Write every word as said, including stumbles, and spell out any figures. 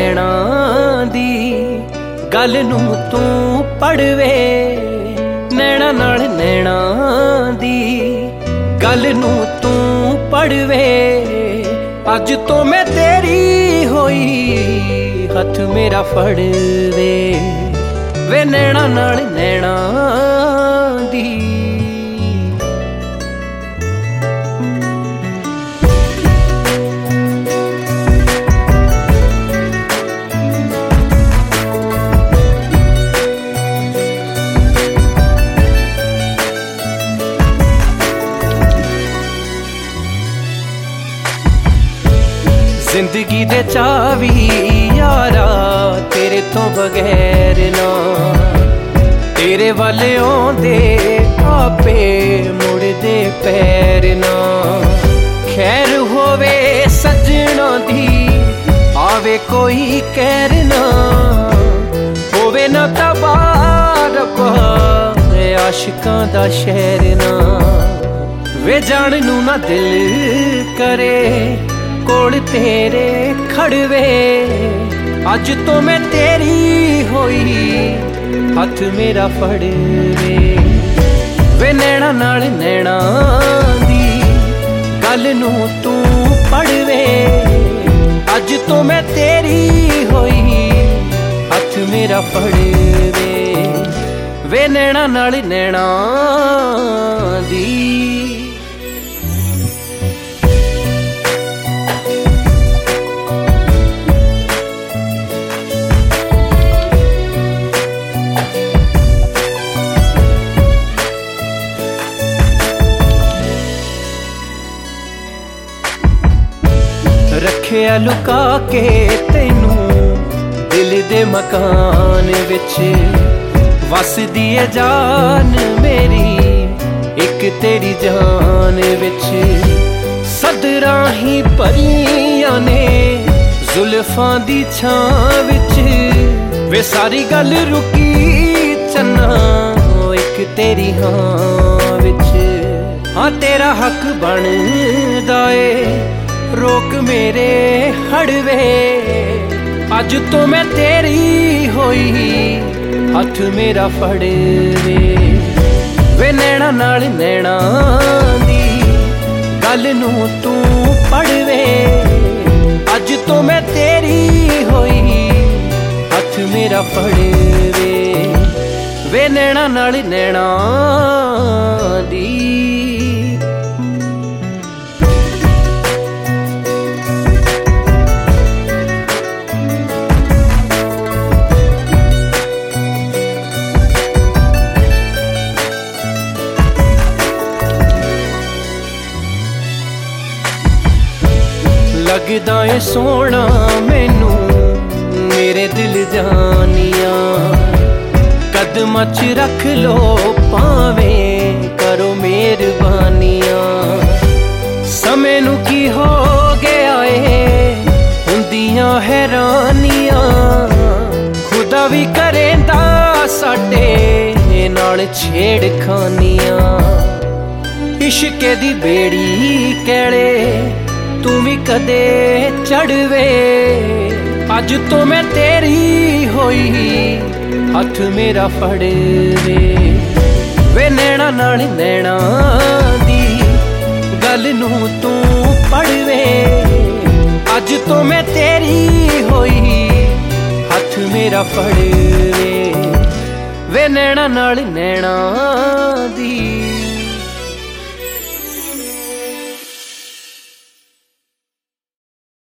नैना दी गल नूं तू पढ़वे, नैना नाल नैना दी गल नूं तू पढ़वे। अज तो मैं तेरी होई हथ मेरा फड़वे, वे नैना नाल नैना दी। जिंदगी दे चावी यारा तेरे तो बगैर ना, तेरे वाले आउंदे आपे मुड़दे पैर ना। खैर होवे सजना दी आवे कोई कहर ना, होवे ना तबारक आशिकां दा शहर ना। वे जान नू ना दिल करे कोल तेरे खड़वे, अज तो मैं तेरी होई हथ मेरा फड़वे। वे नैना नाल नैना दी गल नूं तू पढ़वे, अज तो मैं तेरी होई हथ मेरा फड़वे। वे नैना नाल नैना दी। रखिया लुका के तैनू दिल दे मकान विच, वसदी है जान मेरी एक तेरी जान विच। सदरां ही भरियां ने जुल्फां दी छां विच, वे सारी गल रुकी चन्ना एक तेरी हां विच। हाँ तेरा हक बनदा ए रोक मेरे हड़वे, अज तो मैं तेरी होई हथ मेरा फड़वे। वे नैना नाल नैना दी गल नूं तू पढ़वे, अज तो मैं तेरी होई हथ मेरा फड़वे। वे नैना नाल नैना दी। लगदा है सोना मैनू मेरे दिल जानिया, कदमां च रख लो भावें करो मेहरबानिया। समय नू की हो गया है हुंदियां हैरानियां, खुदा भी करेंदा साडे नाल छेड़खानियां। इश्के दी बेड़ी कैले तू भी कदे चढ़वे, अज तो मैं तेरी होई हथ मेरा फड़वे। वे नैना नाल नैना दी गल नूं तू पढ़वे, अज तो मैं तेरी होई हथ मेरा फड़वे। वे नैना नाल नैना